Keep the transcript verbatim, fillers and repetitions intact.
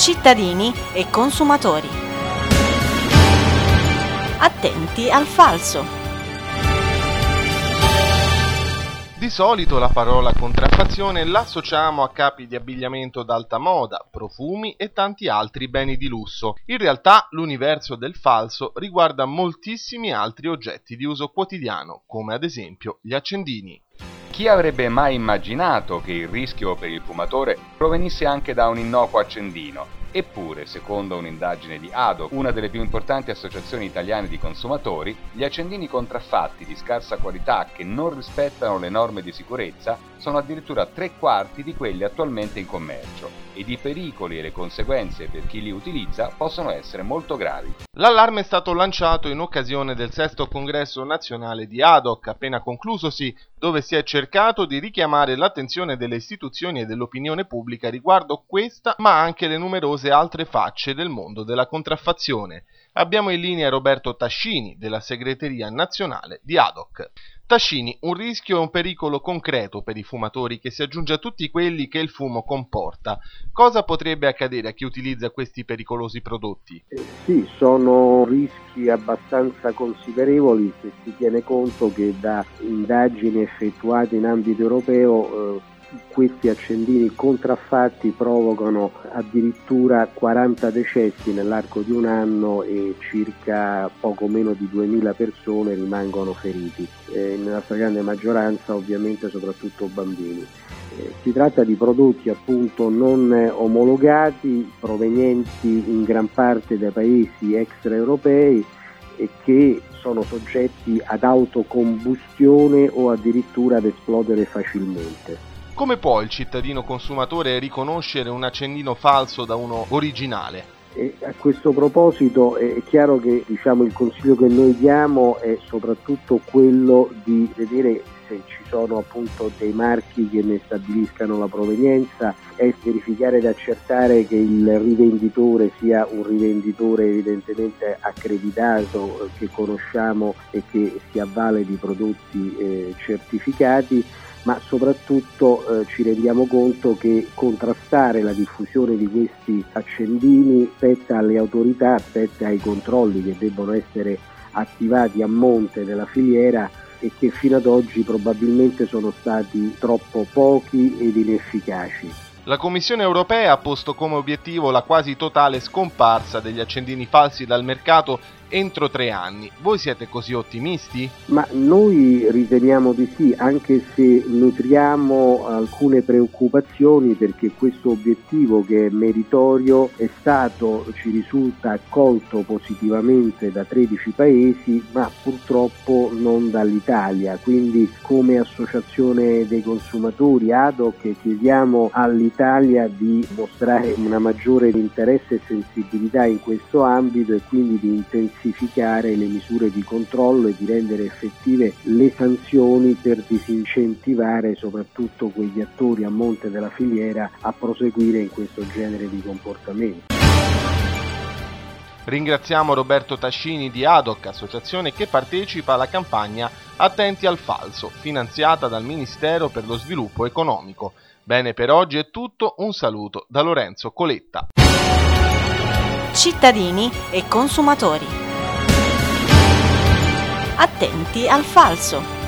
Cittadini e consumatori. Attenti al falso. Di solito la parola contraffazione l'associamo a capi di abbigliamento d'alta moda, profumi e tanti altri beni di lusso. In realtà l'universo del falso riguarda moltissimi altri oggetti di uso quotidiano, come ad esempio gli accendini. Chi avrebbe mai immaginato che il rischio per il fumatore provenisse anche da un innocuo accendino? Eppure, secondo un'indagine di A D O C, una delle più importanti associazioni italiane di consumatori, gli accendini contraffatti di scarsa qualità che non rispettano le norme di sicurezza sono addirittura tre quarti di quelli attualmente in commercio ed i pericoli e le conseguenze per chi li utilizza possono essere molto gravi. L'allarme è stato lanciato in occasione del sesto congresso nazionale di A D O C appena conclusosi, dove si è cercato di richiamare l'attenzione delle istituzioni e dell'opinione pubblica riguardo questa, ma anche le numerose altre facce del mondo della contraffazione. Abbiamo in linea Roberto Tascini, della segreteria nazionale di A D O C. Tascini, un rischio e un pericolo concreto per i fumatori che si aggiunge a tutti quelli che il fumo comporta. Cosa potrebbe accadere a chi utilizza questi pericolosi prodotti? Eh, sì, sono rischi abbastanza considerevoli se si tiene conto che da indagini effettuate in ambito europeo eh, questi accendini contraffatti provocano addirittura quaranta decessi nell'arco di un anno e circa poco meno di duemila persone rimangono feriti, eh, nella stragrande maggioranza ovviamente soprattutto bambini. Eh, si tratta di prodotti appunto non omologati, provenienti in gran parte da paesi extraeuropei e che sono soggetti ad autocombustione o addirittura ad esplodere facilmente. Come può il cittadino consumatore riconoscere un accendino falso da uno originale? E a questo proposito è chiaro che diciamo, il consiglio che noi diamo è soprattutto quello di vedere se ci sono appunto dei marchi che ne stabiliscano la provenienza e verificare ed accertare che il rivenditore sia un rivenditore evidentemente accreditato, che conosciamo e che si avvale di prodotti eh, certificati, ma soprattutto eh, ci rendiamo conto che contrastare la diffusione di questi accendini spetta alle autorità, spetta ai controlli che debbono essere attivati a monte nella filiera e che fino ad oggi probabilmente sono stati troppo pochi ed inefficaci. La Commissione europea ha posto come obiettivo la quasi totale scomparsa degli accendini falsi dal mercato entro tre anni. Voi siete così ottimisti? Ma noi riteniamo di sì, anche se nutriamo alcune preoccupazioni perché questo obiettivo, che è meritorio, è stato, ci risulta, accolto positivamente da tredici paesi, ma purtroppo non dall'Italia. Quindi come associazione dei consumatori A D O C chiediamo all'Italia di mostrare una maggiore interesse e sensibilità in questo ambito e quindi di intensificare le misure di controllo e di rendere effettive le sanzioni per disincentivare soprattutto quegli attori a monte della filiera a proseguire in questo genere di comportamenti. Ringraziamo Roberto Tascini di A D O C, associazione che partecipa alla campagna Attenti al falso, finanziata dal Ministero per lo Sviluppo Economico. Bene, per oggi è tutto, un saluto da Lorenzo Coletta. Cittadini e consumatori. Attenti al falso.